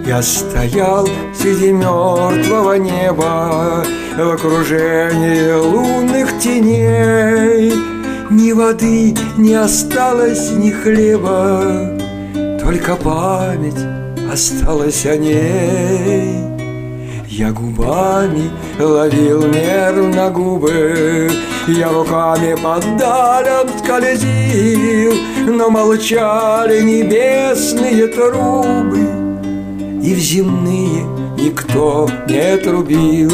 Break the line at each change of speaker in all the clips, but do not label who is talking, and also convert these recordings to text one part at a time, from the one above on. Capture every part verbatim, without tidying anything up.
Я стоял среди мертвого неба в окружении лунных теней. Ни воды не осталось, ни хлеба, только память осталась о ней. Я губами ловил нервно губы, я руками по далям скользил, но молчали небесные трубы, и в земные никто не трубил.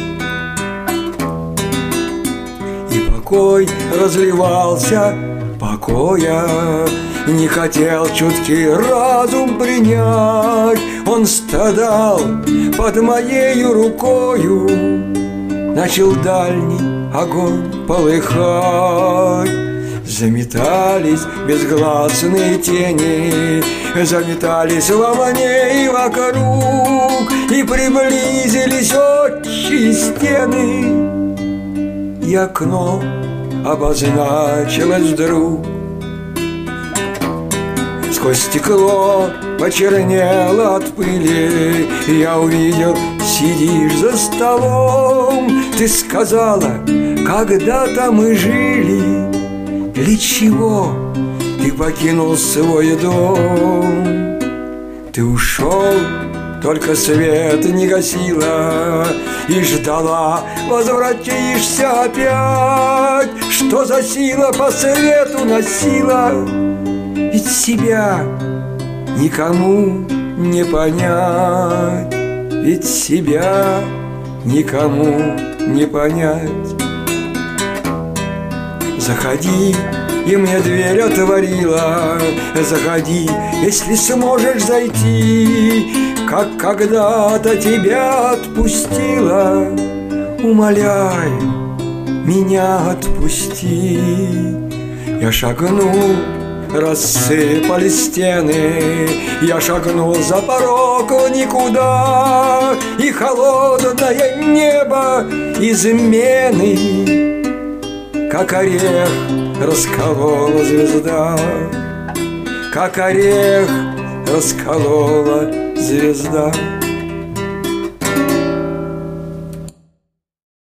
И покой разливался, покоя не хотел чуткий разум принять. Он страдал под моею рукою, начал дальний огонь полыхать. Заметались безгласные тени, заметались во мне и вокруг, и приблизились отчие стены, и окно обозначилось вдруг. Сквозь стекло почернело от пыли, я увидел, сидишь за столом. Ты сказала, когда-то мы жили. Для чего ты покинул свой дом? Ты ушел, только свет не гасила, и ждала, возвратишься опять. Что за сила по свету носила? Ведь себя никому не понять, ведь себя никому не понять. Заходи, и мне дверь отворила, заходи, если сможешь зайти, как когда-то тебя отпустила. Умоляю, меня отпусти. Я шагнул, рассыпались стены, я шагнул за порог в никуда, и холодное небо измены, как орех расколола звезда, как орех расколола звезда.